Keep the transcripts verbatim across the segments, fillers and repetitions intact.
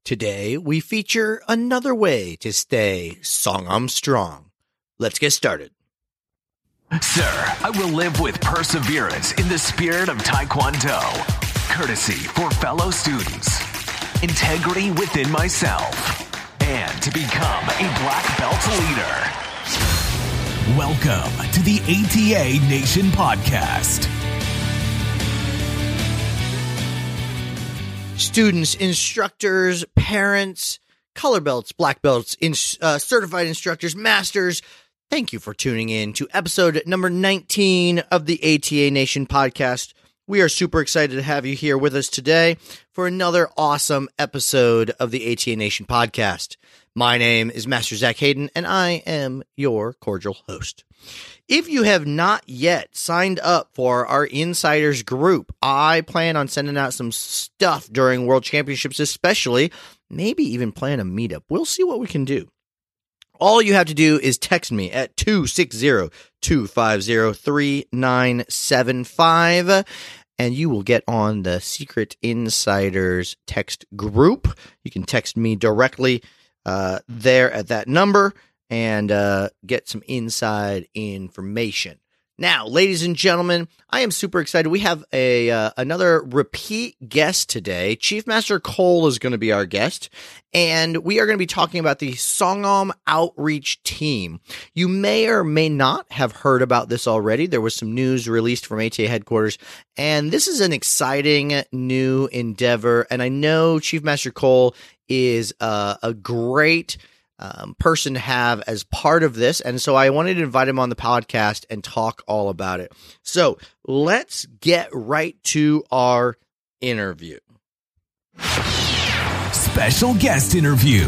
Today, we feature another way to stay Songam strong. Let's get started. Sir, I will live with perseverance in the spirit of Taekwondo, courtesy for fellow students, integrity within myself, and to become a black belt leader. Welcome to the A T A Nation podcast. Students, instructors, parents, color belts, black belts, in, uh, certified instructors, masters, thank you for tuning in to episode number nineteen of the A T A Nation podcast. We are super excited to have you here with us today for another awesome episode of the A T A Nation podcast. My name is Master Zach Hayden, and I am your cordial host. If you have not yet signed up for our Insiders group, I plan on sending out some stuff during World Championships, especially, maybe even plan a meetup. We'll see what we can do. All you have to do is text me at two six zero, two five zero, three nine seven five, and you will get on the Secret Insiders text group. You can text me directly uh, there at that number and uh, get some inside information. Now, ladies and gentlemen, I am super excited. We have a uh, another repeat guest today. Chief Master Cole is going to be our guest, and we are going to be talking about the Songam Outreach Team. You may or may not have heard about this already. There was some news released from A T A headquarters, and this is an exciting new endeavor, and I know Chief Master Cole is uh, a great Um, person to have as part of this, and so I wanted to invite him on the podcast and talk all about it. So let's get right to our interview. Special guest interview.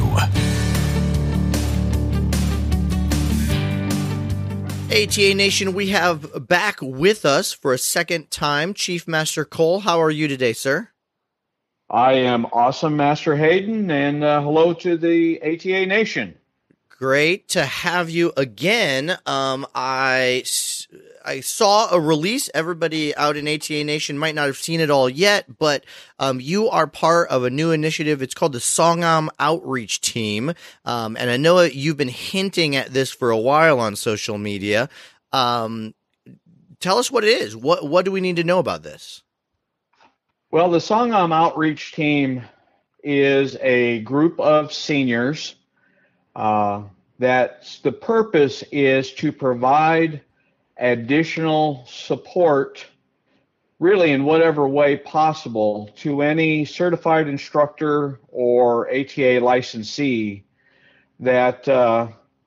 A T A Nation, we have back with us for a second time Chief Master Cole. How are you today, sir? I am awesome, Master Hayden, and uh, hello to the A T A Nation. Great to have you again. Um, I, I saw a release. Everybody out in A T A Nation might not have seen it all yet, but um, you are part of a new initiative. It's called the Songam Outreach Team, um, and I know you've been hinting at this for a while on social media. Um, tell us what it is. What What do we need to know about this? Well, the Songam Outreach Team is a group of seniors uh, that the purpose is to provide additional support, really in whatever way possible, to any certified instructor or A T A licensee that uh,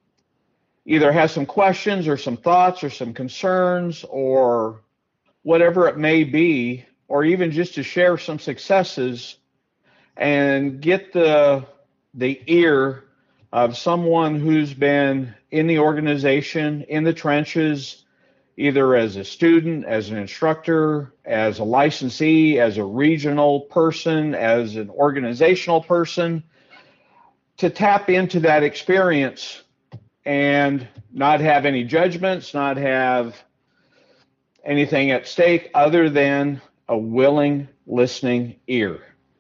either has some questions or some thoughts or some concerns or whatever it may be, or even just to share some successes and get the the ear of someone who's been in the organization, in the trenches, either as a student, as an instructor, as a licensee, as a regional person, as an organizational person, to tap into that experience and not have any judgments, not have anything at stake other than a willing, listening ear.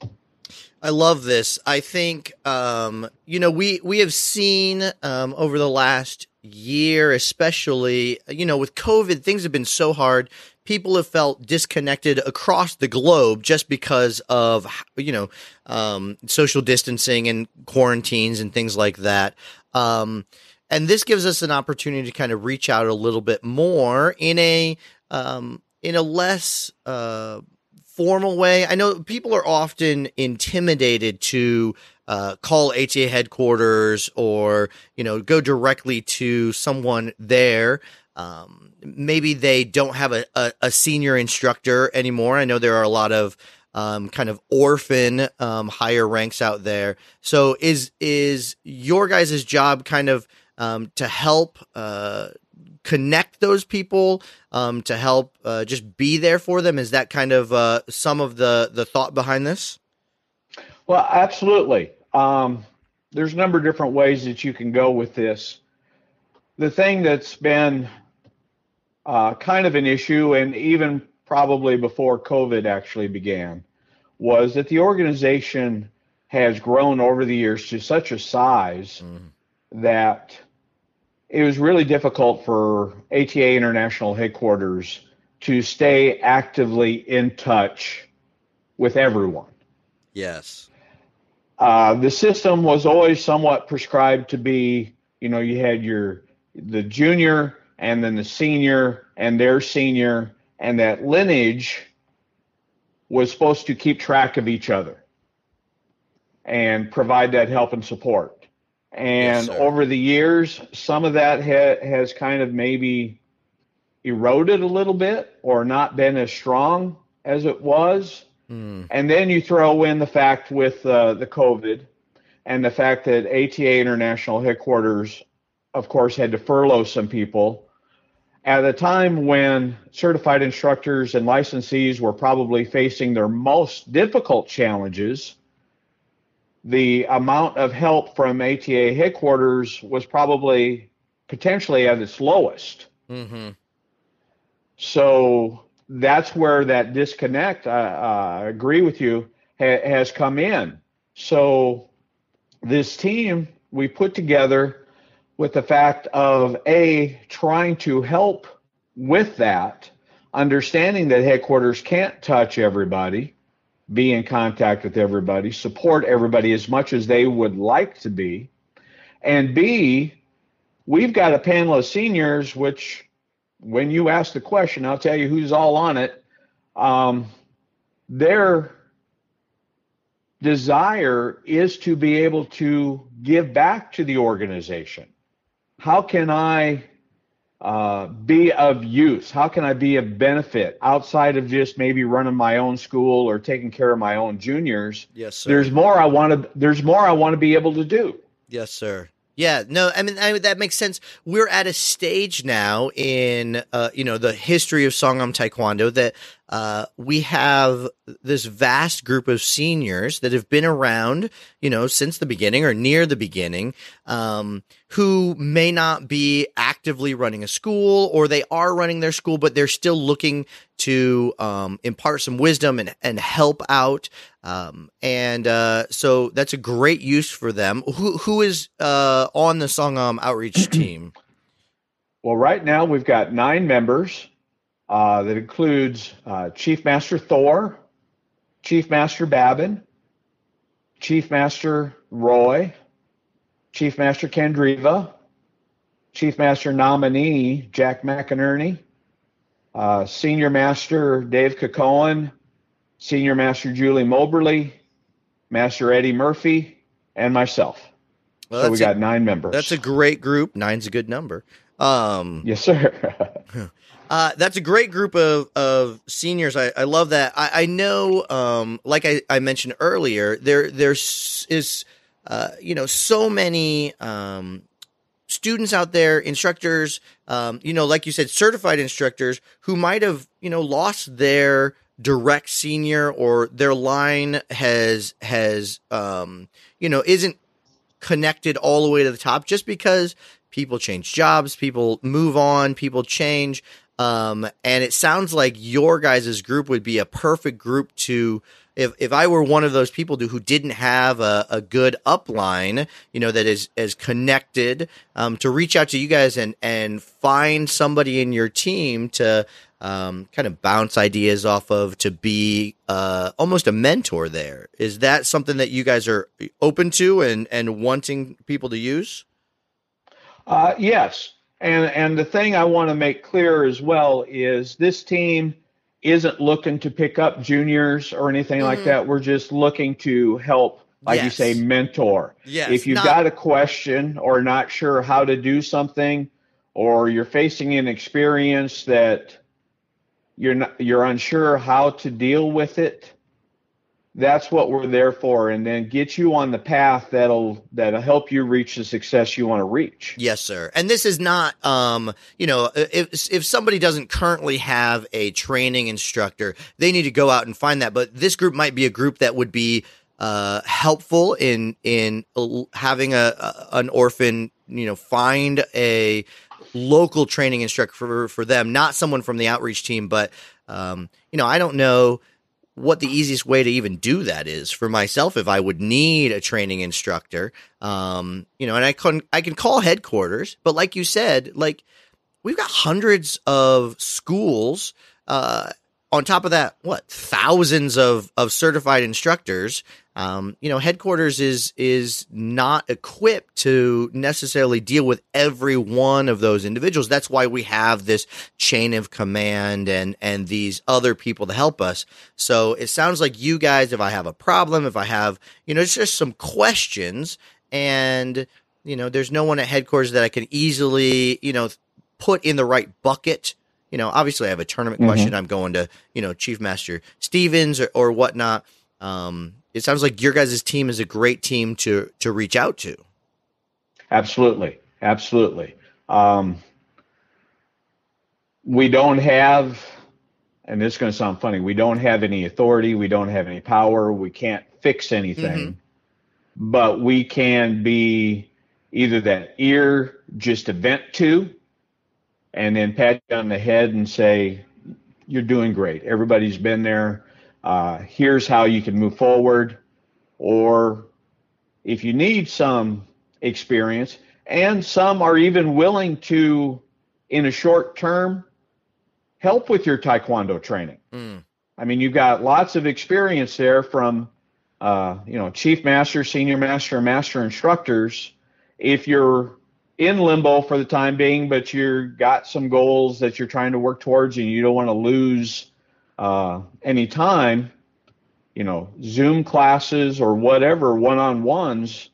I love this. I think, um, you know, we, we have seen um, over the last year, especially, you know, with COVID, things have been so hard. People have felt disconnected across the globe just because of, you know, um, social distancing and quarantines and things like that. Um, and this gives us an opportunity to kind of reach out a little bit more in a, um, in a less uh, formal way. I know people are often intimidated to uh, call A T A headquarters or, you know, go directly to someone there. Um, maybe they don't have a, a, a senior instructor anymore. I know there are a lot of um, kind of orphan um, higher ranks out there. So is is your guys' job kind of um, to help uh, connect those people, um, to help uh, just be there for them? Is that kind of uh, some of the, the thought behind this? Well, absolutely. Um, there's a number of different ways that you can go with this. The thing that's been uh, kind of an issue, and even probably before COVID actually began, was that the organization has grown over the years to such a size mm. that it was really difficult for A T A International headquarters to stay actively in touch with everyone. Yes. Uh, the system was always somewhat prescribed to be, you know, you had your the junior and then the senior and their senior, and that lineage was supposed to keep track of each other and provide that help and support. And yes, over the years, some of that ha- has kind of maybe eroded a little bit or not been as strong as it was. Mm. And then you throw in the fact with uh, the COVID and the fact that A T A International headquarters, of course, had to furlough some people at a time when certified instructors and licensees were probably facing their most difficult challenges. The amount of help from A T A headquarters was probably potentially at its lowest. Mm-hmm. So that's where that disconnect, I uh, agree with you, ha- has come in. So this team we put together with the fact of, A, trying to help with that, understanding that headquarters can't touch everybody, be in contact with everybody, support everybody as much as they would like to be. And B, we've got a panel of seniors, which when you ask the question, I'll tell you who's all on it. Um, their desire is to be able to give back to the organization. How can I uh, be of use? How can I be of benefit outside of just maybe running my own school or taking care of my own juniors? Yes, sir. There's more I want to. There's more I want to be able to do. Yes, sir. Yeah, no, I mean, I mean that makes sense. We're at a stage now in, uh, you know, the history of Sangam Taekwondo that uh, we have this vast group of seniors that have been around, you know, since the beginning or near the beginning, um, who may not be actively running a school, or they are running their school, but they're still looking to um, impart some wisdom and, and help out. Um, and uh, so that's a great use for them. Who who is uh, on the Sangam outreach team? Well, right now we've got nine members. Uh, that includes uh, Chief Master Thor, Chief Master Babin, Chief Master Roy, Chief Master Kendriva, Chief Master Nominee Jack McInerney, uh, Senior Master Dave Cacoan, Senior Master Julie Moberly, Master Eddie Murphy, and myself. Well, so we got a, nine members. That's a great group. Nine's a good number. Um, yes, sir. Uh, that's a great group of, of seniors. I, I love that. I, I know, um, like I, I mentioned earlier, there there's is uh, you know so many um, students out there, instructors, um, you know, like you said, certified instructors who might have you know lost their direct senior, or their line has has um, you know isn't connected all the way to the top, just because people change jobs, people move on, people change. Um, and it sounds like your guys' group would be a perfect group to, if, if I were one of those people who didn't have a, a good upline, you know, that is, is connected, um, to reach out to you guys and, and find somebody in your team to, um, kind of bounce ideas off of, to be, uh, almost a mentor there. Is that something that you guys are open to and, and wanting people to use? Uh, yes. And and the thing I want to make clear as well is this team isn't looking to pick up juniors or anything mm-hmm. like that. We're just looking to help, like yes. you say, mentor. Yes, if you've not- got a question or not sure how to do something, or you're facing an experience that you're not, you're unsure how to deal with it, that's what we're there for, and then get you on the path that'll that'll help you reach the success you want to reach. Yes, sir. And this is not, um, you know, if if somebody doesn't currently have a training instructor, they need to go out and find that. But this group might be a group that would be uh, helpful in in having a, a an orphan, you know, find a local training instructor for for them, not someone from the outreach team. But um, you know, I don't know what the easiest way to even do that is for myself if I would need a training instructor. Um, you know, and I can I can call headquarters, but like you said, like we've got hundreds of schools. Uh, on top of that, what thousands of of certified instructors. Um, you know, headquarters is is not equipped to necessarily deal with every one of those individuals. That's why we have this chain of command and and these other people to help us. So it sounds like you guys, if I have a problem, if I have, you know, it's just some questions, and you know, there's no one at headquarters that I can easily, you know, put in the right bucket. You know, obviously I have a tournament mm-hmm. question. I'm going to, you know, Chief Master Stevens or, or whatnot. Um, it sounds like your guys' team is a great team to, to reach out to. Absolutely. Absolutely. Um, we don't have, and this is going to sound funny, we don't have any authority. We don't have any power. We can't fix anything, mm-hmm. but we can be either that ear just to vent to, and then pat you on the head and say, you're doing great. Everybody's been there. Uh, here's how you can move forward. Or if you need some experience, and some are even willing to, in a short term, help with your Taekwondo training. Mm. I mean, you've got lots of experience there from, uh, you know, chief master, senior master, and master instructors. If you're in limbo for the time being, but you've got some goals that you're trying to work towards and you don't want to lose uh, any time, you know, Zoom classes or whatever, one-on-ones,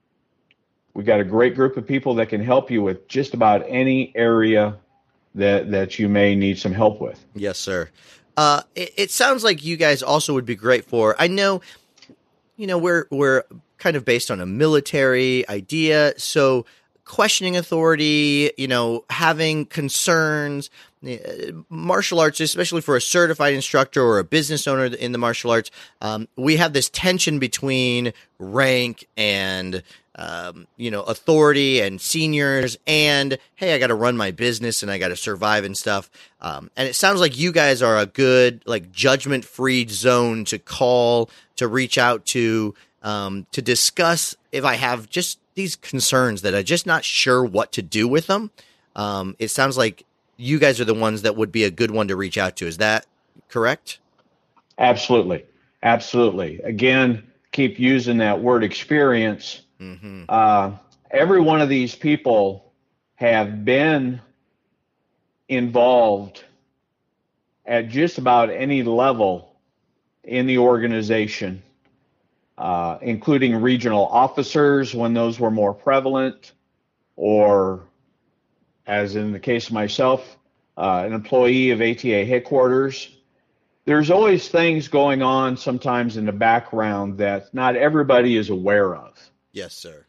we got a great group of people that can help you with just about any area that that you may need some help with. Yes, sir. Uh, it, it sounds like you guys also would be great for, I know, you know, we're we're kind of based on a military idea, so questioning authority, you know, having concerns, martial arts, especially for a certified instructor or a business owner in the martial arts, um, we have this tension between rank and, um, you know, authority and seniors and, hey, I got to run my business and I got to survive and stuff. Um, and it sounds like you guys are a good, like, judgment-free zone to call, to reach out to, um, to discuss if I have just these concerns that I'm just not sure what to do with them. Um, it sounds like you guys are the ones that would be a good one to reach out to. Is that correct? Absolutely. Absolutely. Again, keep using that word experience. Mm-hmm. Uh, every one of these people have been involved at just about any level in the organization, uh, including regional officers when those were more prevalent, or as in the case of myself, uh, an employee of A T A headquarters. There's always things going on sometimes in the background that not everybody is aware of. Yes, sir.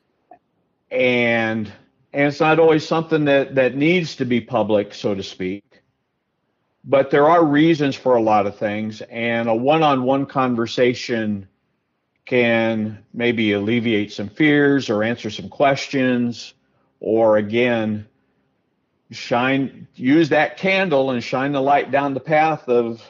And and it's not always something that, that needs to be public, so to speak. But there are reasons for a lot of things, and a one-on-one conversation can maybe alleviate some fears or answer some questions, or again, shine, use that candle and shine the light down the path of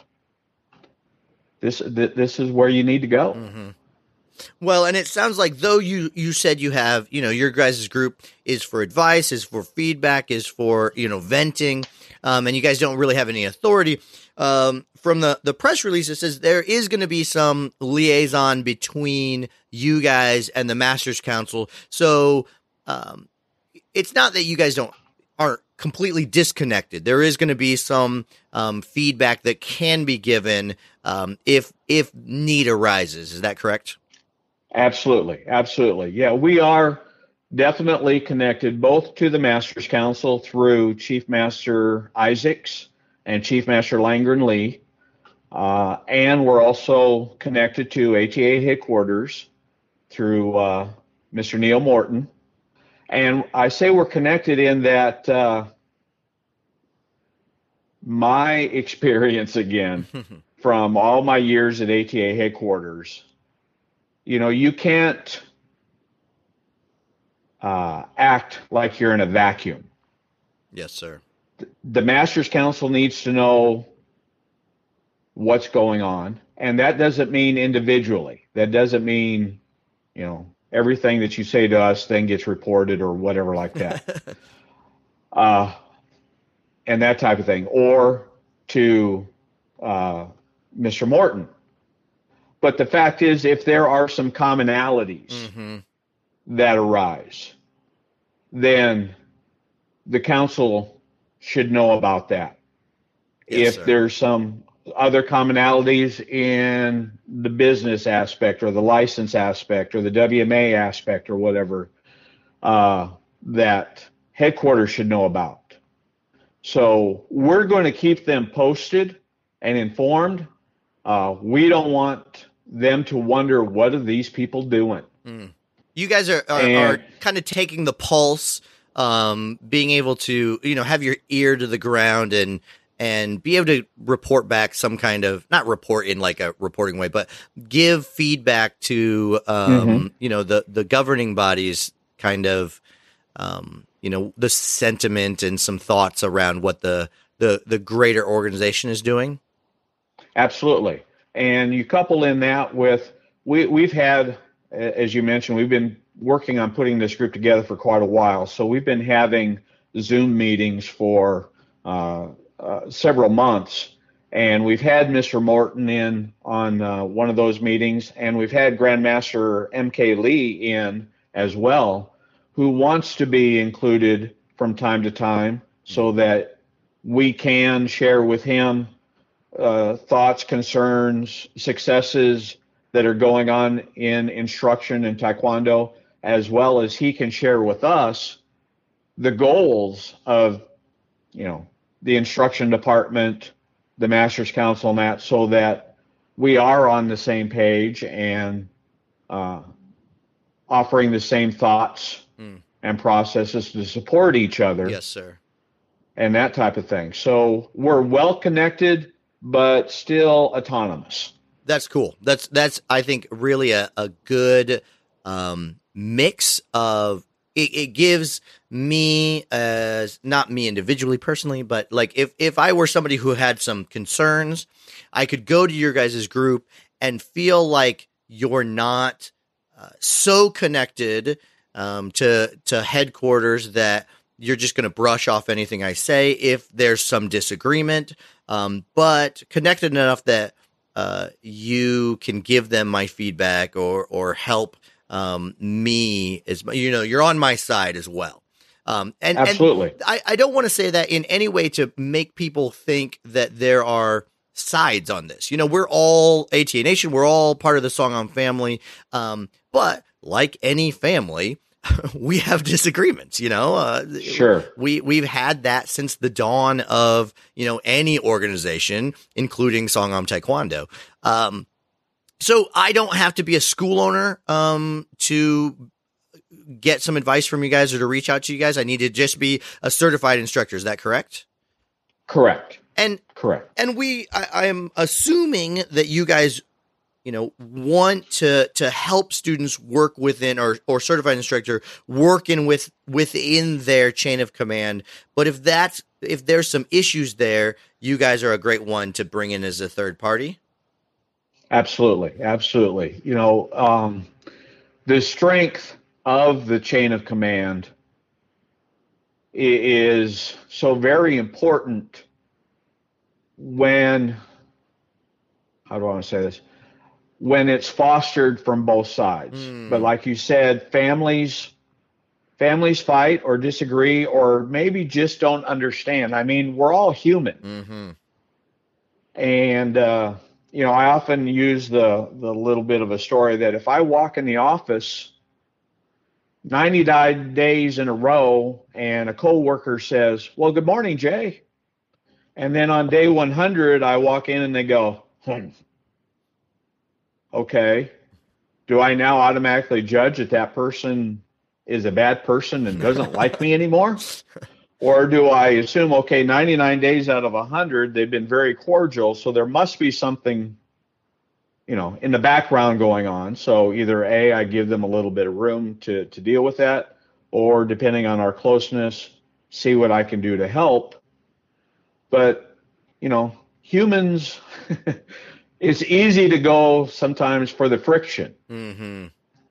this, this is where you need to go. Mm-hmm. Well, and it sounds like, though you, you said you have, you know, your guys' group is for advice, is for feedback, is for, you know, venting, um, and you guys don't really have any authority. Um, from the, the press release, it says there is going to be some liaison between you guys and the Masters Council. So um, it's not that you guys don't aren't completely disconnected. There is going to be some um, feedback that can be given um, if if need arises. Is that correct? Absolutely. Absolutely. Yeah, we are definitely connected both to the Masters Council through Chief Master Isaacs and Chief Master Langren Lee. Uh, and we're also connected to A T A headquarters through uh, Mister Neil Morton. And I say we're connected in that uh, my experience, again, from all my years at A T A headquarters, you know, you can't uh, act like you're in a vacuum. Yes, sir. The Masters Council needs to know what's going on. and that doesn't mean individually. That doesn't mean, you know, everything that you say to us then gets reported or whatever like that. uh, and that type of thing, or to uh, Mister Morton. But the fact is, if there are some commonalities mm-hmm. that arise, then the council should know about that. Yes, if sir. There's some other commonalities in the business aspect or the license aspect or the W M A aspect or whatever, uh, that headquarters should know about. So we're going to keep them posted and informed. Uh, we don't want them to wonder, what are these people doing? Mm. You guys are, are, and, are kind of taking the pulse, um, being able to, you know, have your ear to the ground and and be able to report back some kind of, not report in like a reporting way, but give feedback to, um, mm-hmm. you know, the, the governing bodies kind of, um, you know, the sentiment and some thoughts around what the, the, the greater organization is doing. Absolutely. And you couple in that with, we, we've had, as you mentioned, we've been working on putting this group together for quite a while. So we've been having Zoom meetings for uh, uh, several months. And we've had Mister Morton in on uh, one of those meetings. And we've had Grandmaster M K Lee in as well, who wants to be included from time to time so that we can share with him uh, thoughts, concerns, successes that are going on in instruction in Taekwondo, as well as he can share with us the goals of, you know, the instruction department, the Masters Council, and that, so that we are on the same page and uh, offering the same thoughts mm. and processes to support each other. Yes, sir. And that type of thing. So we're well connected, but still autonomous. That's cool. That's, that's, I think, really a, a good um, mix of, it, it gives me, as not me individually personally, but like if, if I were somebody who had some concerns, I could go to your guys' group and feel like you're not uh, so connected um, to, to headquarters that you're just going to brush off anything I say if there's some disagreement, um, but connected enough that uh, you can give them my feedback or, or help um, me as, you know, you're on my side as well. Um, and, Absolutely. And I, I don't want to say that in any way to make people think that there are sides on this. You know, we're all A T A Nation. We're all part of the Song On family. Um, but like any family, we have disagreements, you know, uh, sure. We, we've had that since the dawn of, you know, any organization, including Songam Taekwondo. Um, so I don't have to be a school owner, um, to get some advice from you guys or to reach out to you guys. I need to just be a certified instructor. Is that correct? Correct. And correct. And we, I, I am assuming that you guys, you know, want to, to help students work within, or, or certified instructor work in with within their chain of command. But if that's, if there's some issues there, you guys are a great one to bring in as a third party. Absolutely. Absolutely. You know, um, the strength of the chain of command is so very important when, how do I want to say this? When it's fostered from both sides. Mm. But like you said, families, families fight or disagree or maybe just don't understand. I mean, we're all human. Mm-hmm. And, uh, you know, I often use the, the little bit of a story that if I walk in the office ninety days in a row and a coworker says, well, good morning, Jay. And then on day one hundred, I walk in and they go, hmm. Okay, do I now automatically judge that that person is a bad person and doesn't like me anymore? Or do I assume, okay, ninety-nine days out of one hundred, they've been very cordial, so there must be something, you know, in the background going on. So either A, I give them a little bit of room to, to deal with that, or depending on our closeness, see what I can do to help. But, you know, humans... it's easy to go sometimes for the friction. Mm-hmm.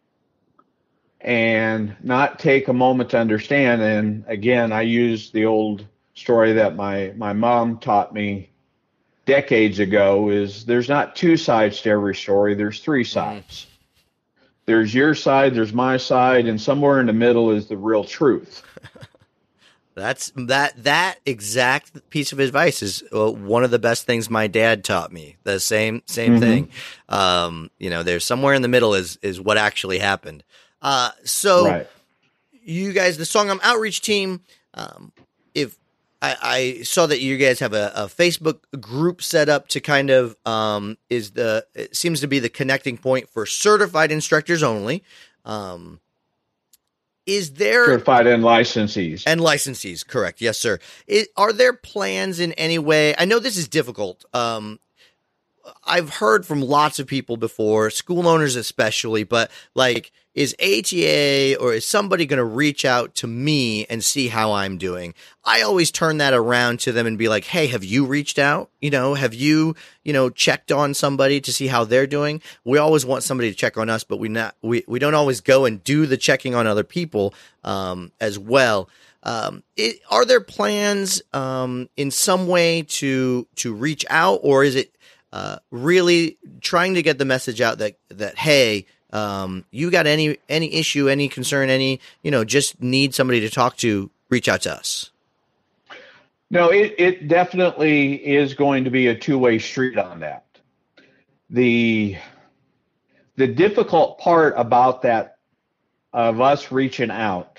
And not take a moment to understand. And again, I use the old story that my, my mom taught me decades ago is there's not two sides to every story. There's three sides. Mm. There's your side, there's my side, and somewhere in the middle is the real truth. That's that, that exact piece of advice is uh, one of the best things my dad taught me. The same, same mm-hmm. thing. Um, you know, there's somewhere in the middle is, is what actually happened. Uh, so right. you guys, the Songam Outreach team, um, if I, I saw that you guys have a, a Facebook group set up to kind of, um, is the, it seems to be the connecting point for certified instructors only. Um, is there certified and licensees and licensees? Correct. Yes, sir. Is, are there plans in any way? I know this is difficult. Um, I've heard from lots of people before, school owners especially, but like, is A T A or is somebody going to reach out to me and see how I'm doing? I always turn that around to them and be like, hey, have you reached out? You know, have you, you know, checked on somebody to see how they're doing? We always want somebody to check on us, but we not, we, we don't always go and do the checking on other people, um, as well. Um, it, are there plans, um, in some way to, to reach out, or is it, uh, really trying to get the message out that, that, hey, Um, you got any, any issue, any concern, any, you know, just need somebody to talk to, reach out to us? No, it, it definitely is going to be a two-way street on that. The, the difficult part about that, of us reaching out,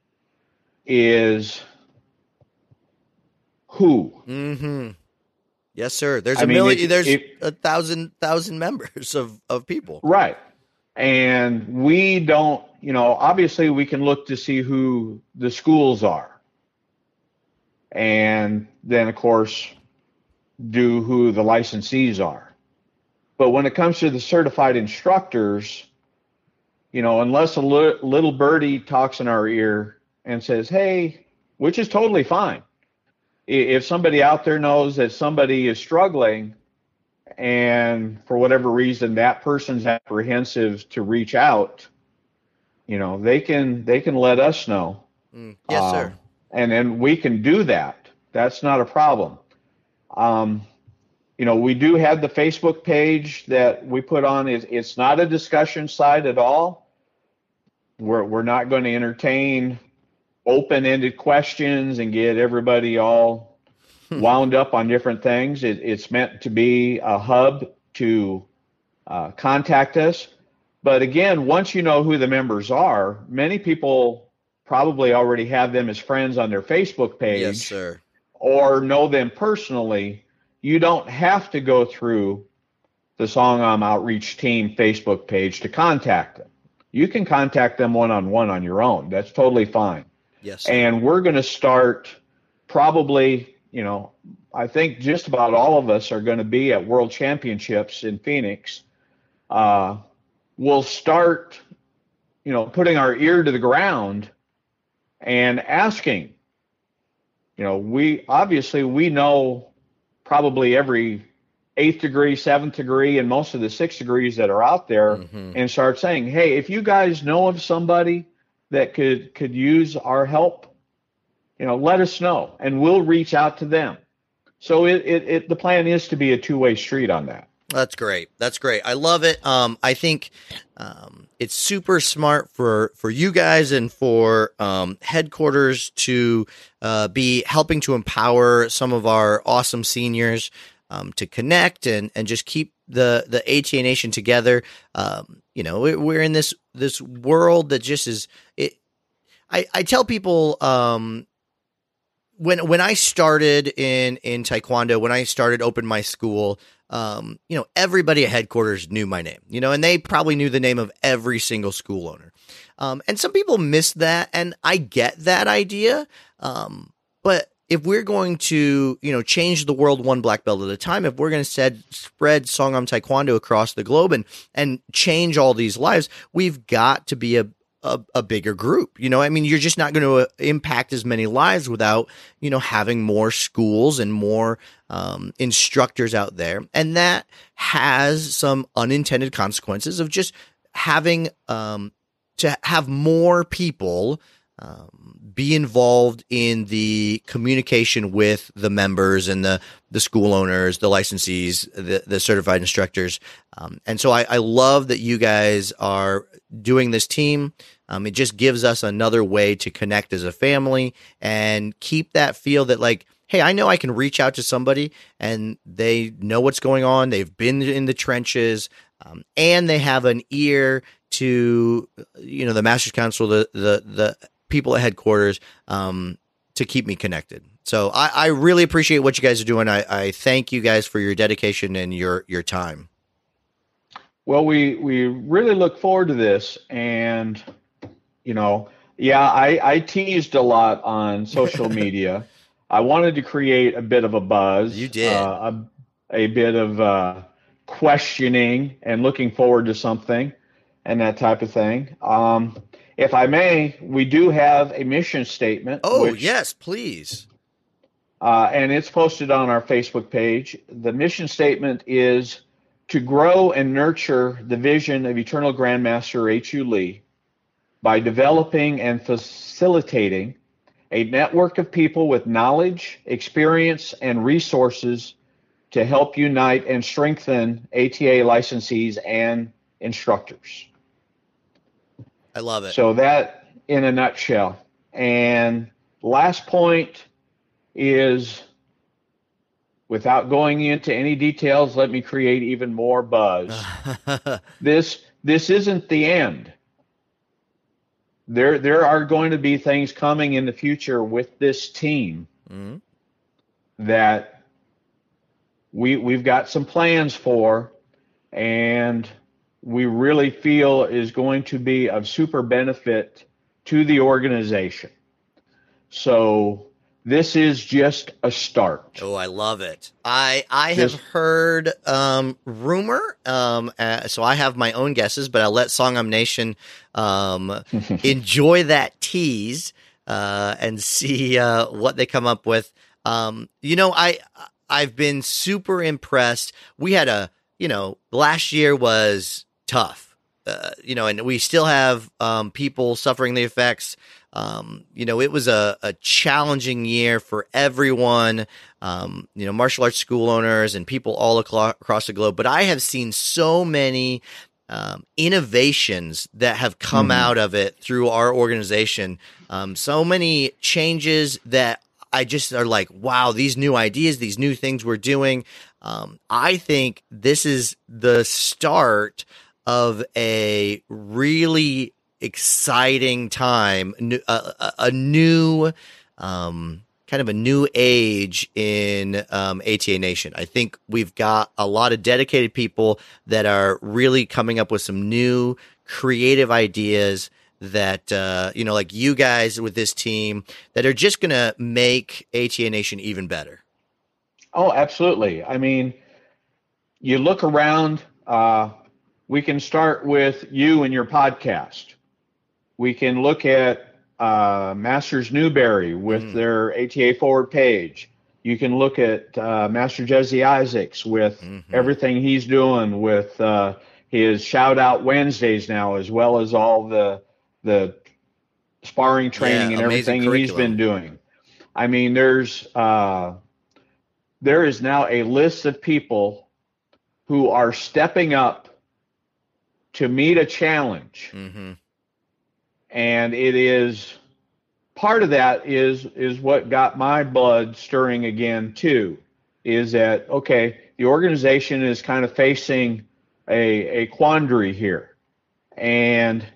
is who. Mm-hmm. Yes, sir. There's I a mean, million, if, there's if, a thousand, thousand members of, of people. Right. And we don't, you know, obviously we can look to see who the schools are. And then, of course, do who the licensees are. But when it comes to the certified instructors, you know, unless a li- little birdie talks in our ear and says, hey, which is totally fine. If somebody out there knows that somebody is struggling, and for whatever reason that person's apprehensive to reach out, you know, they can they can let us know. Mm, yes, uh, sir. And then we can do that. That's not a problem. Um, you know, we do have the Facebook page that we put on. It's, it's not a discussion site at all. We're we're not going to entertain open-ended questions and get everybody all wound up on different things. It, it's meant to be a hub to uh, contact us. But again, once you know who the members are, many people probably already have them as friends on their Facebook page. Yes, sir. Or know them personally. You don't have to go through the Songam Outreach Team Facebook page to contact them. You can contact them one-on-one on your own. That's totally fine. Yes, sir. And we're going to start probably, you know, I think just about all of us are going to be at World Championships in Phoenix. Uh, we'll start, you know, putting our ear to the ground and asking. You know, we obviously we know probably every eighth degree, seventh degree, and most of the sixth degrees that are out there, mm-hmm. and start saying, hey, if you guys know of somebody that could could use our help, you know, let us know, and we'll reach out to them. So it, it, it the plan is to be a two-way street on that. That's great. That's great. I love it. Um, I think um, it's super smart for, for you guys and for um, headquarters to uh, be helping to empower some of our awesome seniors um, to connect and, and just keep the, the A T A Nation together. Um, you know, we're in this this world that just is. It, I I tell people. Um, When when I started in, in Taekwondo, when I started open my school, um, you know, everybody at headquarters knew my name, you know, and they probably knew the name of every single school owner. Um, and some people miss that, and I get that idea. Um, but if we're going to, you know, change the world one black belt at a time, if we're going to said, spread Songam Taekwondo across the globe and, and change all these lives, we've got to be a, a, a bigger group. You know, I mean, you're just not going to impact as many lives without, you know, having more schools and more um, instructors out there. And that has some unintended consequences of just having um, to have more people um, be involved in the communication with the members and the, the school owners, the licensees, the, the certified instructors. Um, and so I, I love that you guys are doing this team. Um, it just gives us another way to connect as a family and keep that feel that like, hey, I know I can reach out to somebody and they know what's going on. They've been in the trenches, um, and they have an ear to, you know, the Masters Council, the, the, the people at headquarters, um, to keep me connected. So I, I really appreciate what you guys are doing. I, I thank you guys for your dedication and your, your time. Well, we, we really look forward to this. And, you know, yeah, I, I teased a lot on social media. I wanted to create a bit of a buzz. You did. Uh, a, a bit of uh, questioning and looking forward to something and that type of thing. Um, if I may, we do have a mission statement. Oh, which, yes, please. Uh, and it's posted on our Facebook page. The mission statement is to grow and nurture the vision of Eternal Grandmaster H U Lee by developing and facilitating a network of people with knowledge, experience, and resources to help unite and strengthen A T A licensees and instructors. I love it. So that in a nutshell. And last point is, without going into any details, let me create even more buzz. This this isn't the end. There there are going to be things coming in the future with this team mm-hmm. that we we've got some plans for, and we really feel is going to be of super benefit to the organization. So this is just a start. Oh, I love it. I I this, have heard um, rumor, um, uh, so I have my own guesses, but I'll let Songam Nation um, enjoy that tease uh, and see uh, what they come up with. Um, you know, I I've been super impressed. We had a, you know, last year was tough, uh, you know, and we still have um, people suffering the effects. Um, you know, it was a, a challenging year for everyone, um, you know, martial arts school owners and people all aclo- across the globe. But I have seen so many um, innovations that have come mm-hmm. out of it through our organization. Um, so many changes that I just are like, wow, these new ideas, these new things we're doing. Um, I think this is the start of a really exciting time, a, a new um, kind of a new age in um, A T A Nation. I think we've got a lot of dedicated people that are really coming up with some new creative ideas that, uh, you know, like you guys with this team that are just going to make A T A Nation even better. Oh, absolutely. I mean, you look around, uh, we can start with you and your podcast. We can look at uh, Masters Newberry with mm. their A T A Forward page. You can look at uh, Master Jesse Isaacs with mm-hmm. everything he's doing with uh, his Shout Out Wednesdays now, as well as all the the sparring training yeah, and everything he's been doing. I mean, there's uh, there is now a list of people who are stepping up to meet a challenge. Mm-hmm. And it is part of that is is what got my blood stirring again too, is that, okay, the organization is kind of facing a, a quandary here. And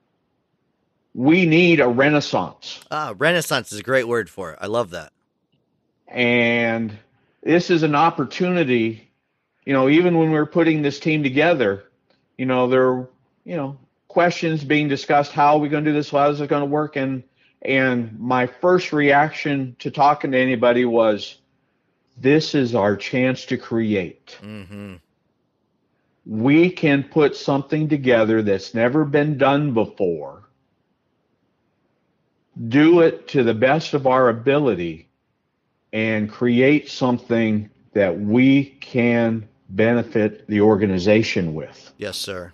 we need a renaissance. Ah, renaissance is a great word for it. I love that. And this is an opportunity, you know, even when we we're putting this team together, you know, there, you know, questions being discussed. How are we going to do this? How is it going to work? And and my first reaction to talking to anybody was, this is our chance to create. Mm-hmm. We can put something together that's never been done before do it to the best of our ability and create something that we can benefit the organization with. Yes, sir.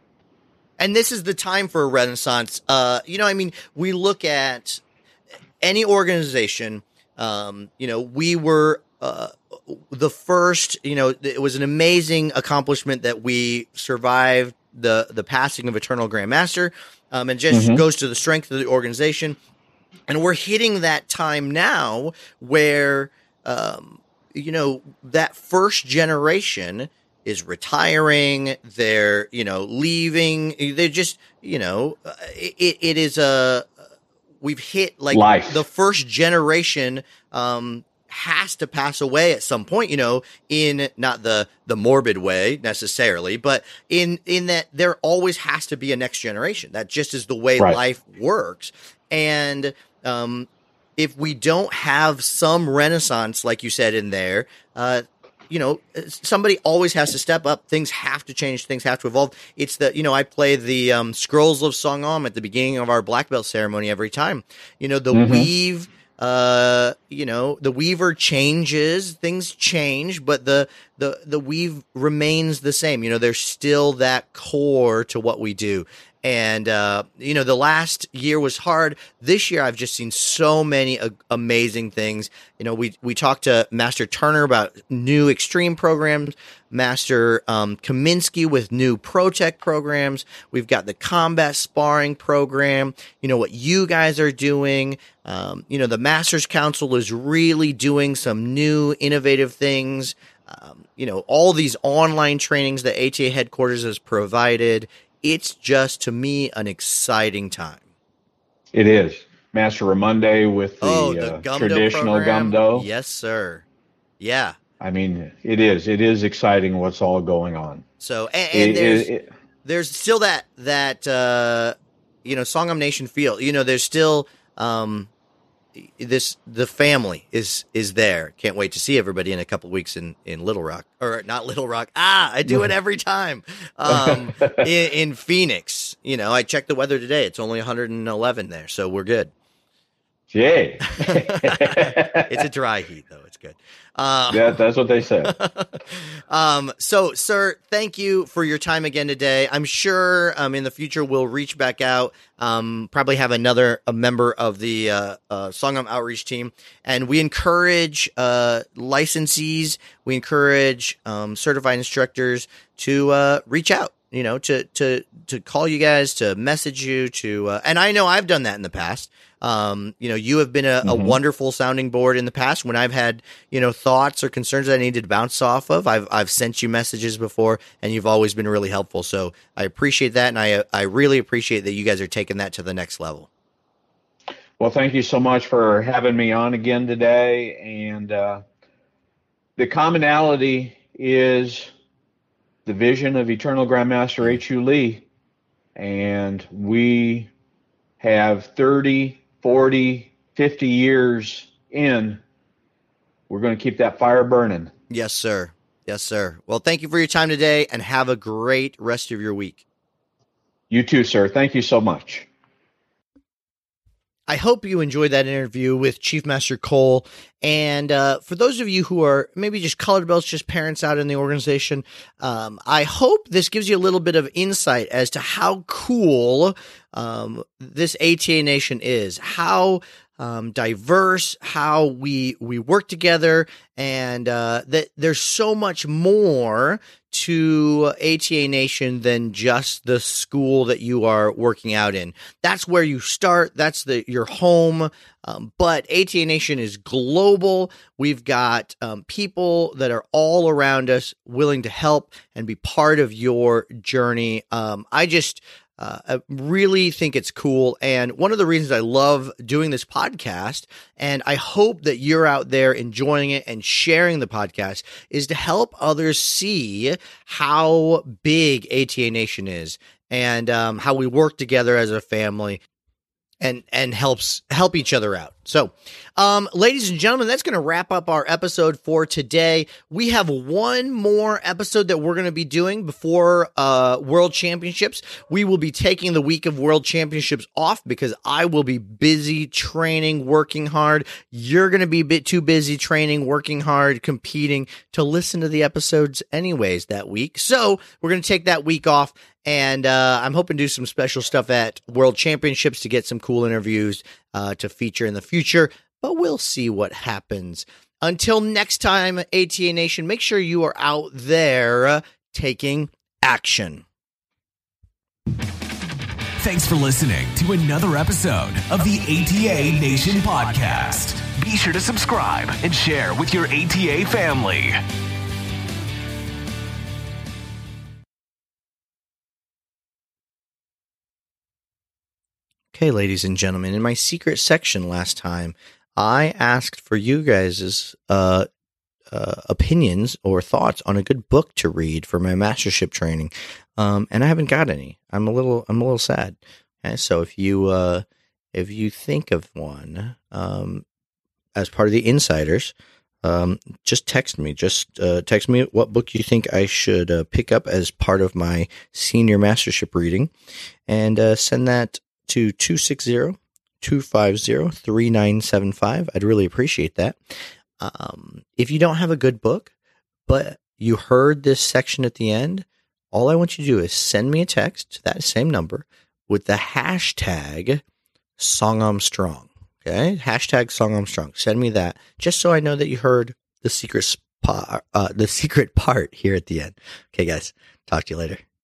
And this is the time for a renaissance. Uh, you know, I mean, we look at any organization, um, you know, we were uh, the first, you know, it was an amazing accomplishment that we survived the, the passing of Eternal Grandmaster, um, and just mm-hmm. goes to the strength of the organization. And we're hitting that time now where, um, you know, that first generation is retiring, they're, you know, leaving, they're just, you know, it, it is a, we've hit like Life. The first generation, um, has to pass away at some point, you know, in not the, the morbid way necessarily, but in, in that there always has to be a next generation. That just is the way right. life works. And, um, if we don't have some renaissance, like you said in there, uh, you know, somebody always has to step up. Things have to change. Things have to evolve. It's the, you know, I play the um, Scrolls of Songam at the beginning of our black belt ceremony every time. You know, the mm-hmm. weave, uh, you know, the weaver changes, things change, but the, the, the weave remains the same. You know, there's still that core to what we do. And, uh, you know, the last year was hard. This year, I've just seen so many uh, amazing things. You know, we, we talked to Master Turner about new extreme programs, Master um, Kaminsky with new ProTech programs. We've got the combat sparring program, you know, what you guys are doing. Um, you know, the Masters Council is really doing some new innovative things. Um, you know, all these online trainings that A T A headquarters has provided. It's just, to me, an exciting time. It is. Master Ramonde with the, oh, the uh, Gumdo traditional program. Gumdo. Yes, sir. Yeah. I mean, it is. It is exciting what's all going on. So, and, and it, there's it, it, there's still that, that uh, you know, Songam Nation feel. You know, there's still um, this, the family is is there. Can't wait to see everybody in a couple weeks in, in Little Rock. Or not Little Rock. Ah, I do it every time. Um, in, in Phoenix. You know, I checked the weather today. It's only one hundred eleven there, so we're good. Yay. It's a dry heat, though. It's good. Um, yeah, that's what they said. um, so, sir, thank you for your time again today. I'm sure um, in the future we'll reach back out, um, probably have another a member of the uh, uh, Songam Outreach team. And we encourage uh, licensees, we encourage um, certified instructors to uh, reach out. You know, to, to, to call you guys, to message you, to, uh, and I know I've done that in the past. Um, you know, you have been a, mm-hmm. a wonderful sounding board in the past when I've had, you know, thoughts or concerns that I needed to bounce off of. I've, I've sent you messages before and you've always been really helpful. So I appreciate that. And I, I really appreciate that you guys are taking that to the next level. Well, thank you so much for having me on again today. And, uh, the commonality is the vision of Eternal Grandmaster H U Lee, and we have thirty, forty, fifty years in. We're going to keep that fire burning. Yes, sir. Yes, sir. Well, thank you for your time today, and have a great rest of your week. You too, sir. Thank you so much. I hope you enjoyed that interview with Chief Master Cole. And uh, for those of you who are maybe just colored belts, just parents out in the organization, um, I hope this gives you a little bit of insight as to how cool um, this A T A Nation is, how um, diverse, how we we work together, and uh, that there's so much more to A T A Nation than just the school that you are working out in. That's where you start. That's the your home. Um, but A T A Nation is global. We've got um, people that are all around us willing to help and be part of your journey. Um, I just Uh, I really think it's cool. And one of the reasons I love doing this podcast, and I hope that you're out there enjoying it and sharing the podcast, is to help others see how big A T A Nation is and um, how we work together as a family and, and helps help each other out. So, um, ladies and gentlemen, that's going to wrap up our episode for today. We have one more episode that we're going to be doing before uh, World Championships. We will be taking the week of World Championships off because I will be busy training, working hard. You're going to be a bit too busy training, working hard, competing to listen to the episodes anyways that week. So we're going to take that week off. And uh, I'm hoping to do some special stuff at World Championships to get some cool interviews uh, to feature in the future. But we'll see what happens. Until next time, A T A Nation, make sure you are out there uh, taking action. Thanks for listening to another episode of the A T A Nation podcast. Be sure to subscribe and share with your A T A family. Okay, ladies and gentlemen, in my secret section last time, I asked for you guys' uh, uh, opinions or thoughts on a good book to read for my mastership training, um, and I haven't got any. I'm a little, I'm a little sad. Okay, so if you, uh, if you think of one um, as part of the insiders, um, just text me. Just uh, text me what book you think I should uh, pick up as part of my senior mastership reading, and uh, send that to two six zero, two five zero, three nine seven five. I'd really appreciate that. Um, if you don't have a good book, but you heard this section at the end, all I want you to do is send me a text to that same number with the hashtag SongArmstrong. Okay? Hashtag SongArmstrong. Send me that just so I know that you heard the secret spot, uh, the secret part here at the end. Okay, guys. Talk to you later.